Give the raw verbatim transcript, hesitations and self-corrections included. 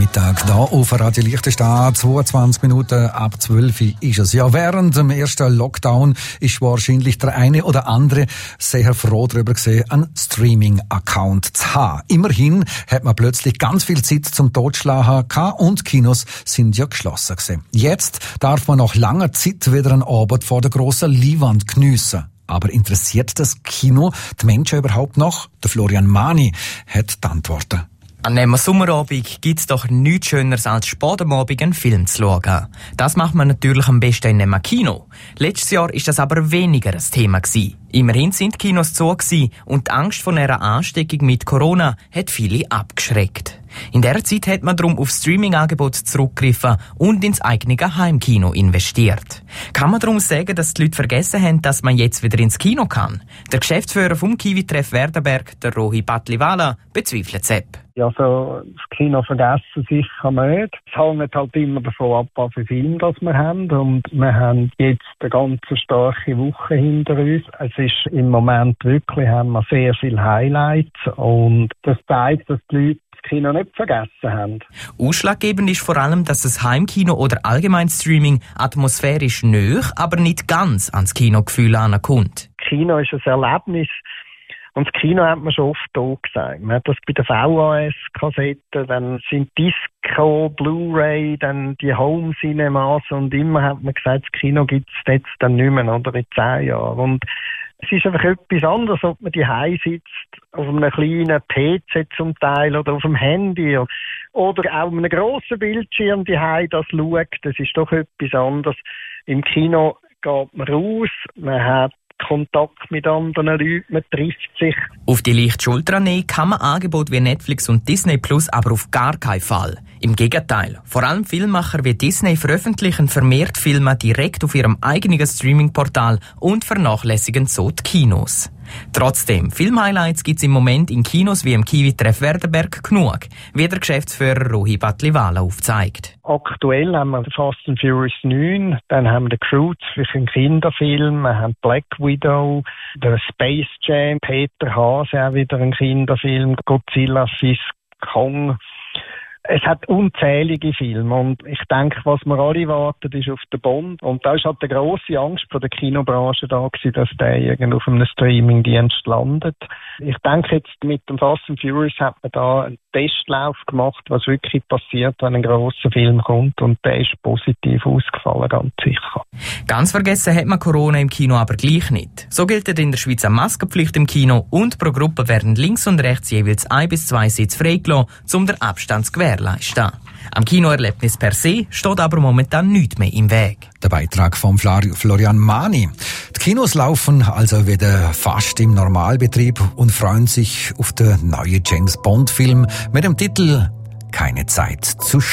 Nachmittag hier auf Radio Liechtenstein. zweiundzwanzig Minuten ab zwölf ist es. Ja, während dem ersten Lockdown ist wahrscheinlich der eine oder andere sehr froh darüber gewesen, einen Streaming-Account zu haben. Immerhin hat man plötzlich ganz viel Zeit zum Totschlagen gehabt und Kinos sind ja geschlossen gewesen. Jetzt darf man nach langer Zeit wieder einen Abend vor der grossen Leinwand geniessen. Aber interessiert das Kino die Menschen überhaupt noch? Der Florian Mani hat die Antworten. An einem Sommerabend gibt's doch nichts Schöneres als spät am Abend einen Film zu schauen. Das macht man natürlich am besten in einem Kino. Letztes Jahr ist das aber weniger ein Thema gewesen. Immerhin sind die Kinos zu gewesen und die Angst vor einer Ansteckung mit Corona hat viele abgeschreckt. In dieser Zeit hat man darum auf Streaming-Angebote zurückgegriffen und ins eigene Heimkino investiert. Kann man darum sagen, dass die Leute vergessen haben, dass man jetzt wieder ins Kino kann? Der Geschäftsführer vom Kiwi-Treff Werdenberg, der Rohi Batlivala, bezweifelt es. Ja, so das Kino vergessen sicher nicht. Es hängt halt immer davon ab, was für Filme das wir haben. Und wir haben jetzt eine ganz starke Woche hinter uns. Es ist im Moment wirklich, haben wir sehr viele Highlights. Und das zeigt, dass die Leute das Kino nicht vergessen haben. Ausschlaggebend ist vor allem, dass das Heimkino oder allgemein Streaming atmosphärisch nahe, aber nicht ganz ans Kinogefühl ankommt. Kino ist ein Erlebnis. Und das Kino hat man schon oft hier gesagt. Man hat das bei den V H S-Kassetten, dann sind Disco, Blu-ray, dann die Home-Cinemas und immer hat man gesagt, das Kino gibt es jetzt dann nicht mehr, oder in zehn Jahren. Und es ist einfach etwas anderes, ob man daheim sitzt, auf einem kleinen P C zum Teil oder auf dem Handy oder auch auf einem grossen Bildschirm daheim das schaut. Das ist doch etwas anderes. Im Kino geht man raus, man hat Kontakt mit anderen Leuten, man trifft sich. Auf die leichte Schulter nehmen kann man Angebote wie Netflix und Disney Plus aber auf gar keinen Fall. Im Gegenteil. Vor allem Filmemacher wie Disney veröffentlichen vermehrt Filme direkt auf ihrem eigenen Streaming-Portal und vernachlässigen so die Kinos. Trotzdem, Film-Highlights gibt es im Moment in Kinos wie im Kiwi-Treff Werdenberg genug, wie der Geschäftsführer Rohi Batlivala aufzeigt. Aktuell haben wir Fast and Furious neun, dann haben wir The Croods für einen Kinderfilm, wir haben Black Widow, der Space Jam, Peter Hase, auch wieder ein Kinderfilm, Godzilla, Fisk, Kong. Es hat unzählige Filme und ich denke, was wir alle warten, ist auf den Bond. Und da ist halt eine grosse Angst von der Kinobranche da gewesen, dass der irgendwo auf einem Streamingdienst landet. Ich denke jetzt mit dem Fast and Furious hat man da einen Testlauf gemacht, was wirklich passiert, wenn ein grosser Film kommt und der ist positiv ausgefallen, ganz sicher. Ganz vergessen hat man Corona im Kino aber gleich nicht. So gilt in der Schweiz eine Maskenpflicht im Kino und pro Gruppe werden links und rechts jeweils ein bis zwei Sitze freigelassen, um den Abstand zu gewährleisten. Am Kinoerlebnis per se steht aber momentan nichts mehr im Weg. Der Beitrag von Florian Mani. Die Kinos laufen also wieder fast im Normalbetrieb und freuen sich auf den neuen James-Bond-Film mit dem Titel «Keine Zeit zu